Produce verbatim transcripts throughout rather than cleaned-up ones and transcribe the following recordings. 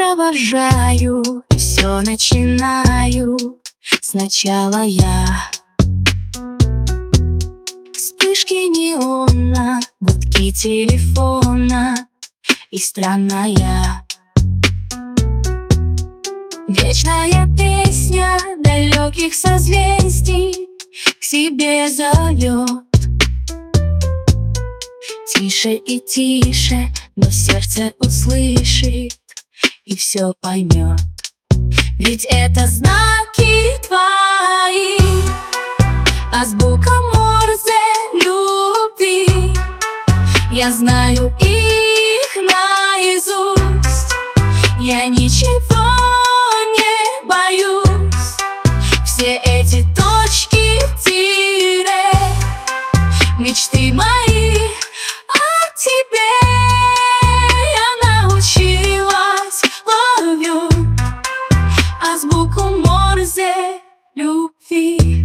провожаю, все начинаю сначала я. Вспышки неона, гудки телефона и странная вечная песня далеких созвездий к себе зовет. Тише и тише, но сердце услышит и все поймет. Ведь это знаки твои, азбука Морзе любви. Я знаю их наизусть, я ничего не боюсь. Все эти точки в тире, мечты мои о тебе я научилась, ловлю азбуку Морзе любви.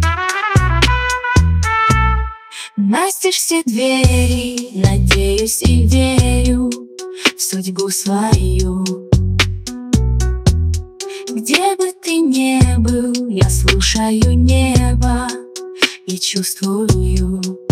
Настежь все двери, надеюсь и верю в судьбу свою. Где бы ты ни был, я слушаю небо и чувствую